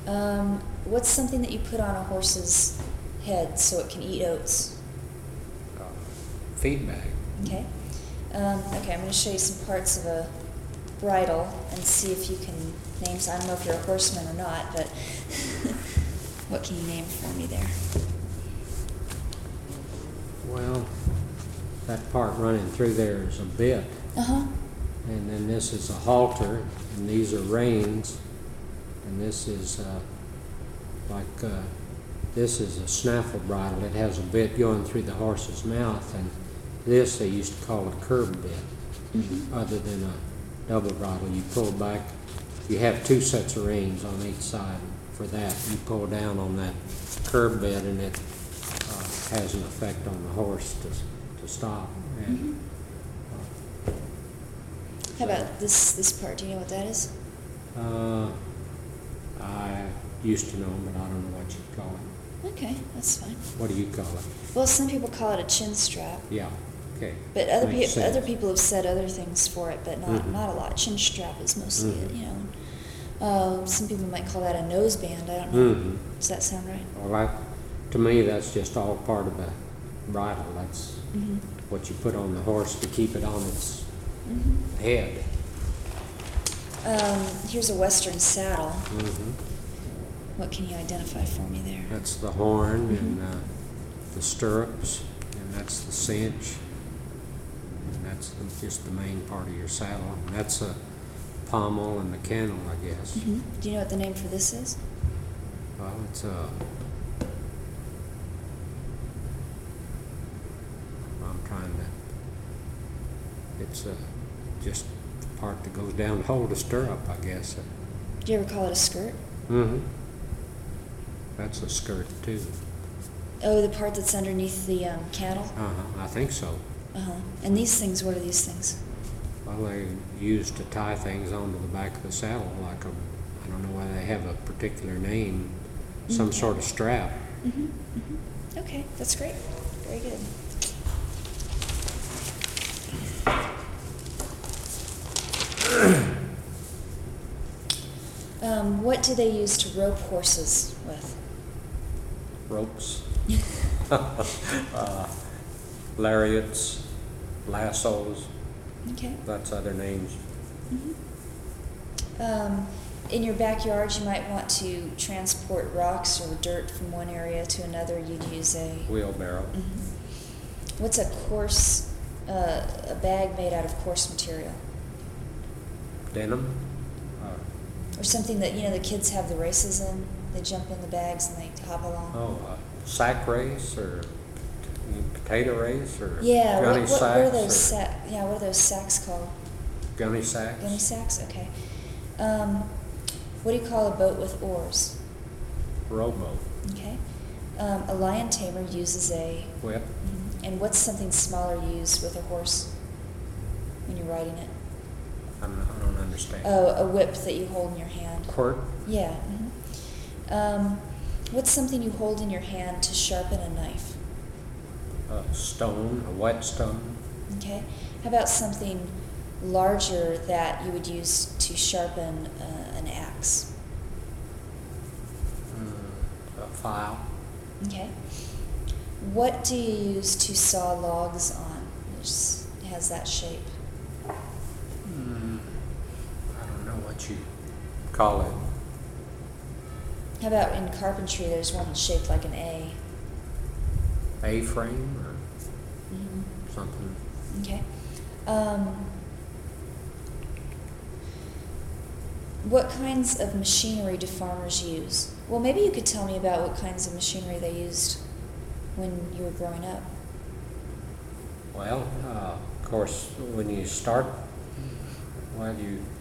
What's something that you put on a horse's head so it can eat oats? Feed bag. Okay. Okay, I'm going to show you some parts of a bridle and see if you can name some. I don't know if you're a horseman or not, but what can you name for me there? Well, that part running through there is a bit. Uh-huh. And then this is a halter, and these are reins. And this is this is a snaffle bridle. It has a bit going through the horse's mouth, and this they used to call a curb bit. Mm-hmm. Other than a double bridle, you pull back. You have two sets of reins on each side. For that, you pull down on that curb bit, and it has an effect on the horse to stop. And, How about this part? Do you know what that is? I used to know, but I don't know what you'd call it. Okay, that's fine. What do you call it? Well, some people call it a chin strap. Yeah. Okay. But Makes other sense. people have said other things for it, but not a lot. Chin strap is mostly it, you know. Some people might call that a nose band. I don't know. Does that sound right? Well, to me, that's just all part of a bridle. That's what you put on the horse to keep it on its head. Here's a Western saddle. What can you identify for me there? That's the horn and the stirrups, and that's the cinch, and that's just the main part of your saddle. And that's a pommel and the kennel, I guess. Do you know what the name for this is? Well, it's it's just the part that goes down to hold a stirrup, I guess. Do you ever call it a skirt? That's a skirt too. Oh, the part that's underneath the cattle? I think so. And these things, what are these things? Well, they used to tie things onto the back of the saddle, like I don't know whether they have a particular name, some sort of strap. Okay, that's great. Very good. What do they use to rope horses with? Ropes, lariats, lassos. Okay. That's other names. In your backyard, you might want to transport rocks or dirt from one area to another. You'd use a Wheelbarrow. What's a bag made out of coarse material? Denim. Or something that, the kids have the races in. They jump in the bags and they hop along. Sack race or potato race or Yeah, gunny what sacks. are those what are those sacks called? Gunny sacks. Gunny sacks? Okay. What do you call a boat with oars? Rowboat. Okay. A lion tamer uses a Whip. And what's something smaller used with a horse when you're riding it? I don't understand. Oh, a whip that you hold in your hand. Quirt. Yeah. What's something you hold in your hand to sharpen a knife? A stone, a whetstone. Okay. How about something larger that you would use to sharpen an axe? A file. Okay. What do you use to saw logs on, which has that shape? I don't know what you call it. How about in carpentry, there's one that's shaped like an A. A-frame or something. Okay. What kinds of machinery do farmers use? Well, maybe you could tell me about what kinds of machinery they used when you were growing up. Well, of course, when you start, you